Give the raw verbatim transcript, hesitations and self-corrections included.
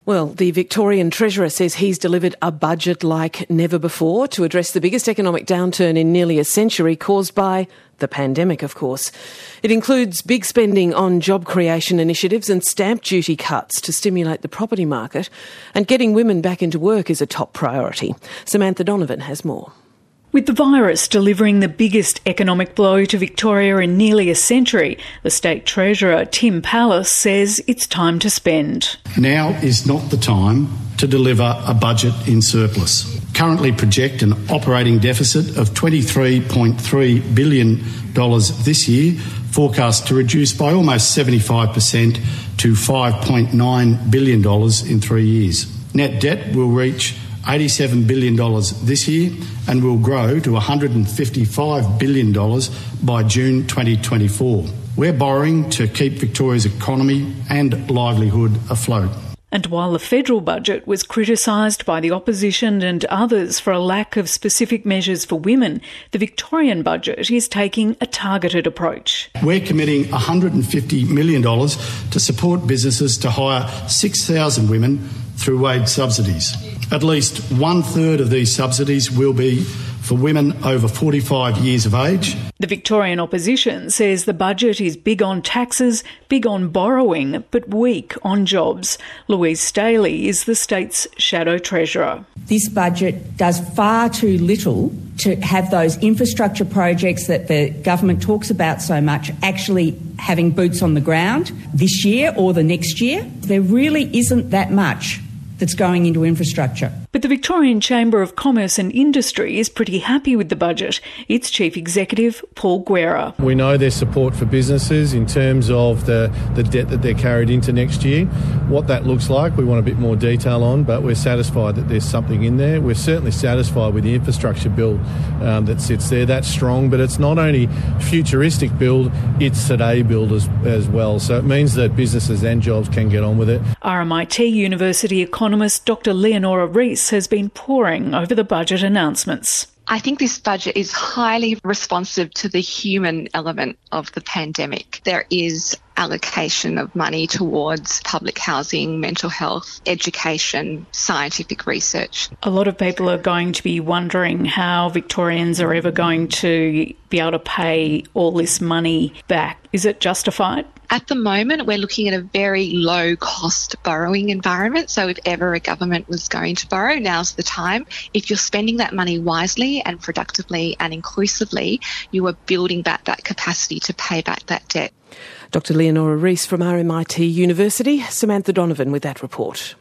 Well, the Victorian Treasurer says he's delivered a budget like never before to address the biggest economic downturn in nearly a century, caused by the pandemic, of course. It includes big spending on job creation initiatives and stamp duty cuts to stimulate the property market, and getting women back into work is a top priority. Samantha Donovan has more. With the virus delivering the biggest economic blow to Victoria in nearly a century, the State Treasurer, Tim Pallas, says it's time to spend. Now is not the time to deliver a budget in surplus. Currently project an operating deficit of twenty-three point three billion dollars this year, forecast to reduce by almost seventy-five percent to five point nine billion dollars in three years. Net debt will reach eighty-seven billion dollars this year and will grow to one hundred fifty-five billion dollars by June twenty twenty-four. We're borrowing to keep Victoria's economy and livelihood afloat. And while the federal budget was criticised by the opposition and others for a lack of specific measures for women, the Victorian budget is taking a targeted approach. We're committing one hundred fifty million dollars to support businesses to hire six thousand women through wage subsidies. At least one-third of these subsidies will be for women over forty-five years of age. The Victorian opposition says the budget is big on taxes, big on borrowing, but weak on jobs. Louise Staley is the state's shadow treasurer. This budget does far too little to have those infrastructure projects that the government talks about so much actually having boots on the ground this year or the next year. There really isn't that much that's going into infrastructure. But the Victorian Chamber of Commerce and Industry is pretty happy with the budget. Its Chief Executive, Paul Guerra. We know there's support for businesses in terms of the, the debt that they're carried into next year. What that looks like, we want a bit more detail on, but we're satisfied that there's something in there. We're certainly satisfied with the infrastructure bill um, that sits there. That's strong, but it's not only futuristic build, it's today build as, as well. So it means that businesses and jobs can get on with it. R M I T University economist Doctor Leonora Rees has been poring over the budget announcements. I think this budget is highly responsive to the human element of the pandemic. There is allocation of money towards public housing, mental health, education, scientific research. A lot of people are going to be wondering how Victorians are ever going to be able to pay all this money back. Is it justified? At the moment, we're looking at a very low-cost borrowing environment. So if ever a government was going to borrow, now's the time. If you're spending that money wisely and productively and inclusively, you are building back that capacity to pay back that debt. Doctor Leonora Rees from R M I T University. Samantha Donovan with that report.